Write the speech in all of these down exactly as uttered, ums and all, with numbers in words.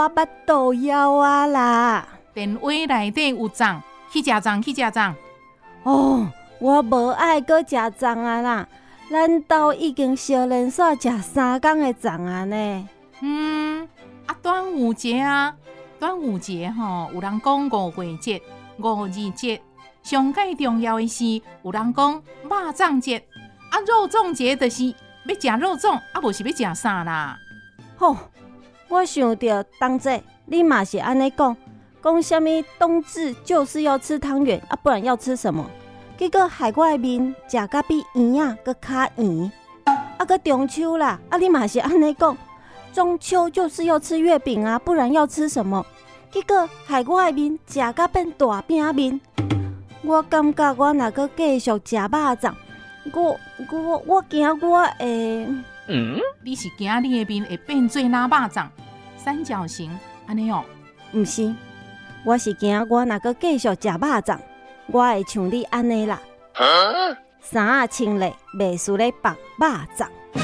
我巴肚枵啊啦！ 电话内底有粽，去食粽，去食粽。 哦，我无爱搁食粽啊啦！咱兜已经烧连续食三工的粽啊呢。 嗯，啊，端午节啊，端午节吼，有人讲五月节、五二节，上介重要的是，有人讲肉粽节，啊，肉粽节就是要食肉粽，啊，无是要食啥啦？ 吼、哦，我想到当这你嘛是安尼讲，讲什么冬至就是要吃汤圆啊，不然要吃什么？结果害我的面食甲比圆啊搁较圆。啊，搁中秋啦，啊，你嘛是安尼讲，中秋就是要吃月饼啊，不然要吃什么？结果害我的面食甲变大饼面。我感觉我若搁继续食肉粽，我我我惊我会。 嗯，你是惊你的面会变做哪肉粽？三角形安尼哦？ 毋是，我是惊我若搁继续食肉粽，我会像你安尼啦。衫啊穿咧，袂输咧绑肉粽。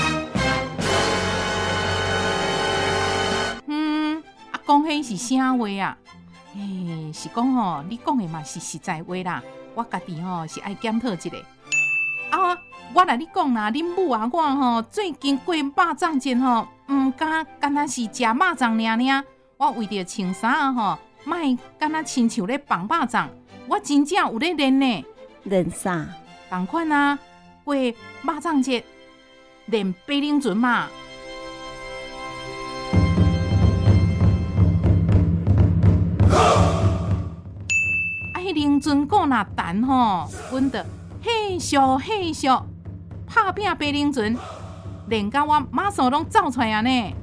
嗯，啊，讲迄是啥话啊？诶，是讲吼，你讲的嘛是实在话啦。我家己吼是爱检讨一下。啊，我来你讲啦，恁母啊，我吼最近过肉粽节吼，毋敢干那是食肉粽尔尔。我为着穿衫啊吼，莫干那亲像咧绑肉粽，我真正有咧练呢。 练啥？ 同款啊，过肉粽节练八冷船嘛。啊，迄冷船鼓若弹吼，阮着嘿咻嘿咻，拍拼八冷船，练到我马上拢走出来啊呢。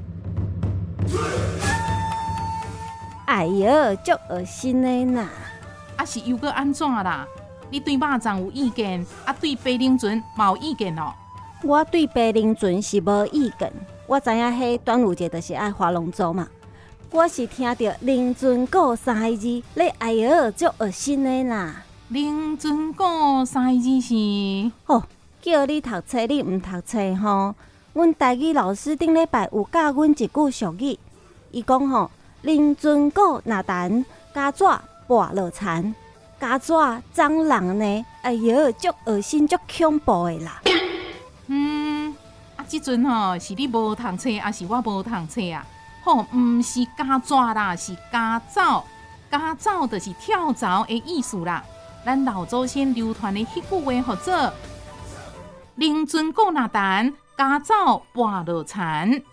哎哟，足恶心的呐！ 啊是又搁安怎啦？你对肉粽有意见，啊对八冷船嘛有意见哦？ 我对八冷船是无意见，我知影迄端午节就是爱划龙舟嘛。我是听到冷船鼓三个字，你哎哟，足恶心的啦！ 冷船鼓三个字是？ 哦，叫你读册，你毋读册吼。阮台语老师顶礼拜有教阮一句俗语，伊讲吼，冷船鼓若弹，家纸跋落田。家纸蟑螂呢？哎哟，足恶心，足恐怖的啦！ 嗯，啊，即阵吼是你无读册，还是我无读册啊？吼，毋是家纸啦，是家走。家走就是跳蚤的意思啦。咱老祖先流传的迄句话，叫做“冷船鼓若弹，家走跋落田”。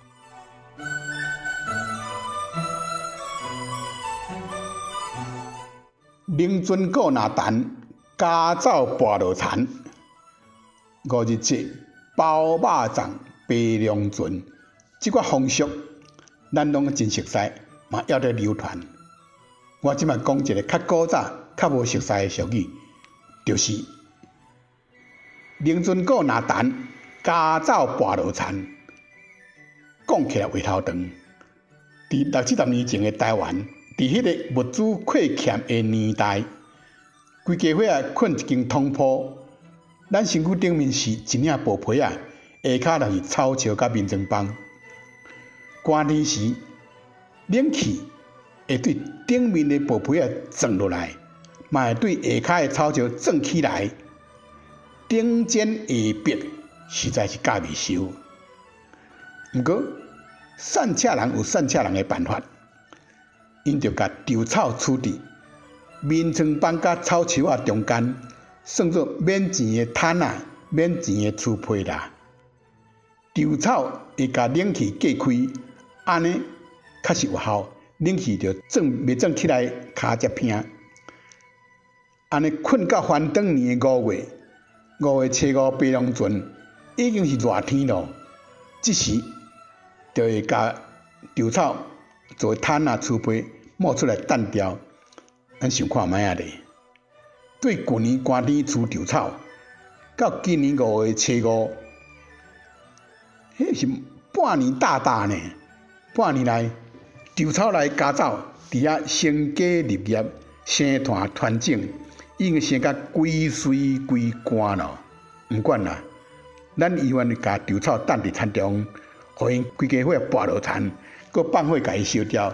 冷船鼓若弹，家走跋落田。五日节包肉粽、八龙船，即个风俗咱拢真熟悉，嘛还在流传。我即摆讲一个较古早、较无熟悉的俗语，就是冷船鼓若弹，家走跋落田。讲起来话头长，伫六七十年前的台湾，伫迄个物资匮欠的年代，规家伙啊困一间通铺，咱身躯顶面是一领布被啊，下骹就是草树甲棉装棒。寒天时，冷气会对顶面的布被啊撞落来，嘛会对下骹的草树撞起来，顶尖下壁实在是假未收。毋过，善车人有善车人的办法，因就甲稻草处置，棉床板甲草树啊中间，算作免钱的毯啊，免钱的厝被啦。稻草会甲冷气隔开，安尼确实有效，冷气就撞袂撞起来，骹才平。安尼困到翻转年的五月，五月初五八龙船已经是热天咯，这时就会甲稻草做毯啊、厝被冒出来单调，咱想看卖啊咧。对旧年寒天除稻草，到今年五月初五，迄是半年大大呢。半年来，稻草来家走，伫遐生家立业、生团团整，已经生甲规水规干咯。毋管啦，咱依然甲稻草担伫田中，互因规家伙跋落田，搁放火甲伊烧掉，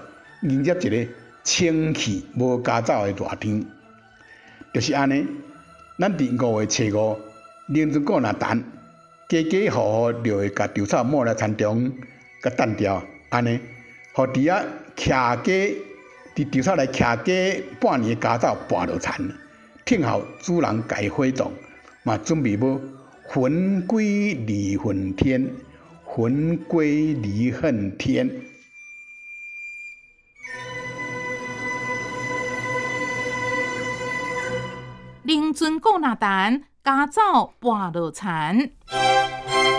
迎接一个清气无加走的热天。就是安尼，咱伫五月初五凌晨过若谈，家家户户就会甲稻草抹来田中，甲单掉安尼，互伫遐徛家伫稻草内徛家半年的家走跋落田，听候主人家火动，嘛准备要魂归离恨天，魂归离恨天。 凌晨过若谈，家走跋落田。